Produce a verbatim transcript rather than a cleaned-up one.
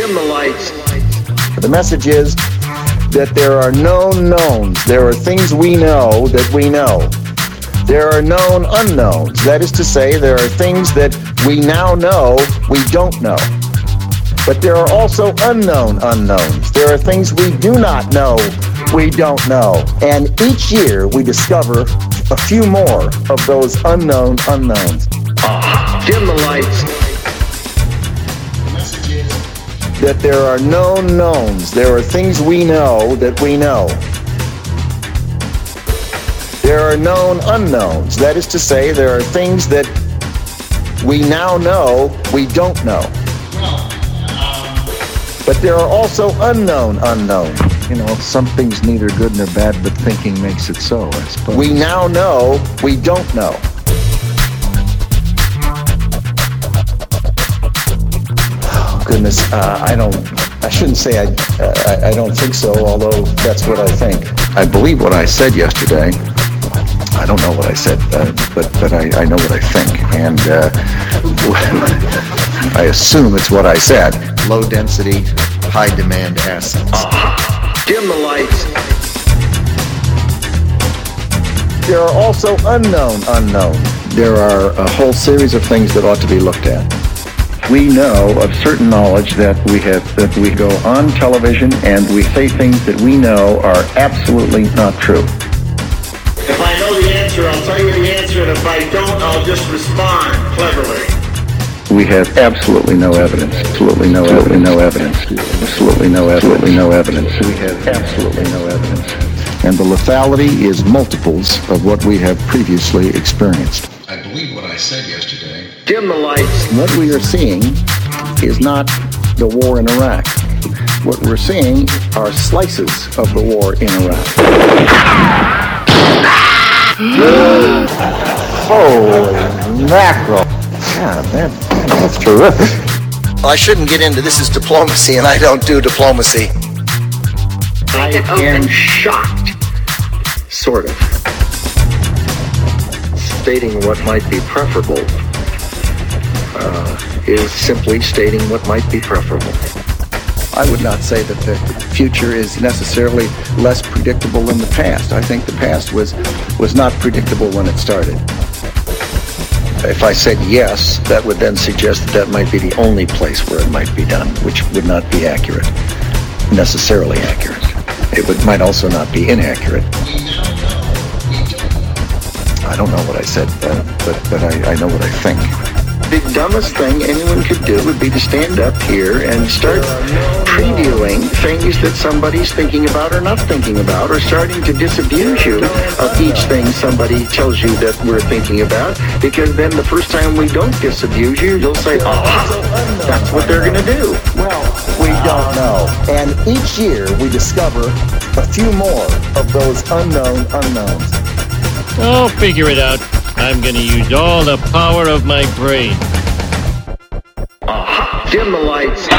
Dim the lights. The message is that there are known knowns. There are things we know that we know. There are known unknowns. That is to say, there are things that we now know we don't know. But there are also unknown unknowns. There are things we do not know we don't know. And each year we discover a few more of those unknown unknowns. Ah, dim the lights. That there are known knowns. There are things we know that we know. There are known unknowns. That is to say, there are things that we now know we don't know. But there are also unknown unknowns. You know, something's neither good nor bad, but thinking makes it so, I suppose. We now know we don't know. Oh, goodness, uh, I don't, I shouldn't say I, uh, I, I don't think so, although that's what I think. I believe what I said yesterday. I don't know what I said, uh, but but I, I know what I think, and uh, I assume it's what I said. Low density, high demand assets. Ah, dim the lights. There are also unknown unknowns. There are a whole series of things that ought to be looked at. We know of certain knowledge that we have, that we go on television and we say things that we know are absolutely not true. If I know the answer, I'll tell you the answer, and if I don't, I'll just respond cleverly. We have absolutely no evidence. Absolutely no absolutely evidence. No evidence. Absolutely no absolutely no evidence. We have absolutely no evidence. And the lethality is multiples of what we have previously experienced. I believe what I said yesterday. Dim the lights. What we are seeing is not the war in Iraq. What we're seeing are slices of the war in Iraq. Holy mackerel. Yeah, that, that's terrific. Well, I shouldn't get into this is diplomacy, and I don't do diplomacy. I am shocked, sort of. Stating what might be preferable uh, is simply stating what might be preferable. I would not say that the future is necessarily less predictable than the past. I think the past was was not predictable when it started. If I said yes, that would then suggest that that might be the only place where it might be done, which would not be accurate, necessarily accurate. It would, might also not be inaccurate. I don't know what I said, uh, but, but I, I know what I think. The dumbest thing anyone could do would be to stand up here and start previewing things that somebody's thinking about or not thinking about, or starting to disabuse you of each thing somebody tells you that we're thinking about, because then the first time we don't disabuse you, you'll say, oh, that's what they're going to do. Well, we don't know. And each year we discover a few more of those unknown unknowns. I'll figure it out. I'm going to use all the power of my brain. Ah, dim the lights.